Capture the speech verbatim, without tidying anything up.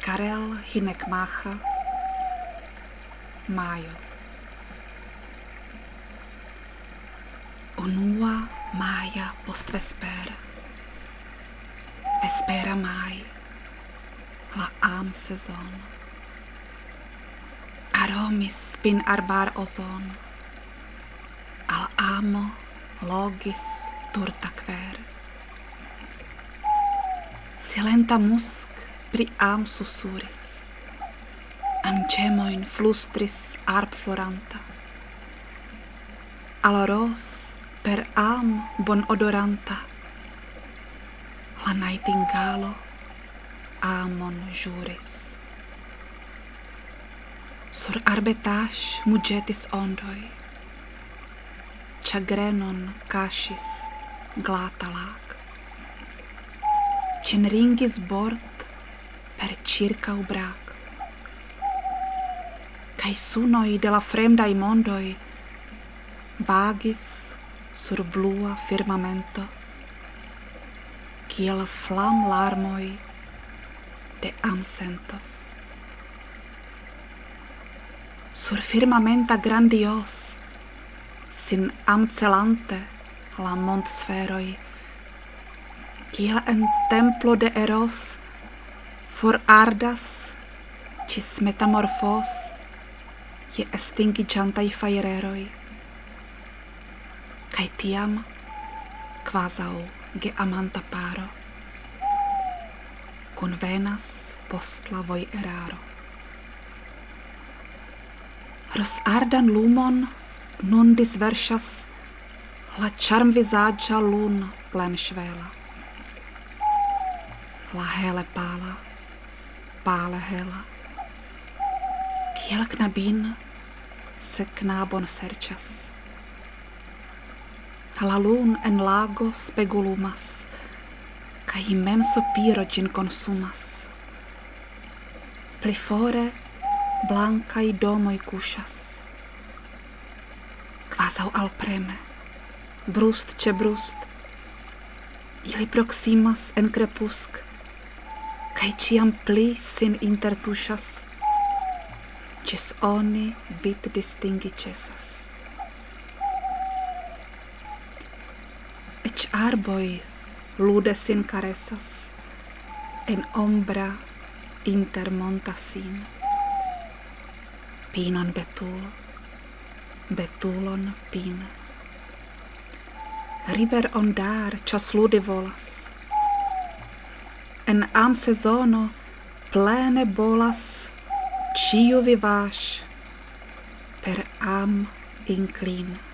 Karel Hynek Mácha, Májo. Unua Maja post vespera, vespera mai, la am sezon. Aromis spin arbar ozon, al amo logis turta quer. Silenta musc pri am susuris, am cemoin flustris arp floranta, al ros per am bon odoranta, la nightingalo amon juris. Sur arbetash mugetis ondoi, chagrenon casis glata lag, cen ringis bord per circa ubrac, cae sunoi de la fremdai mondoi vagis sur blua firmamento, kiel flam larmoi de amsento. Sur firmamenta grandios, sin amcelante la montsferoi, kiel en templo de Eros, for ardas, cis metamorfos, je estingigiantai faireroi, cae tiam, quasau ge amanta paro, convenas post la voi eraro. Ros ardan lumon nun disversas la charm visagia lun plen svela. La hele pala, pale hela, kiel knabin se knabon serĉas. La lun en lago spegulumas, kaj immenso piro ĝin konsumas. Pli fore blankaj domoj kuŝas, kvazaŭ alpreme, brust ĉe brust, ili proksimas en krepusk, kaj ĉiam pli sin intertuŝas, ĝis oni bit distingi ĉesas. Eĉ arboj lude sin karesas, en ombra inter monta sin. Pinon betulo, betulon pin. River ondar ĉas ludi volas, en am sezono plene bolas ĉiu vivaĵ per am inclin.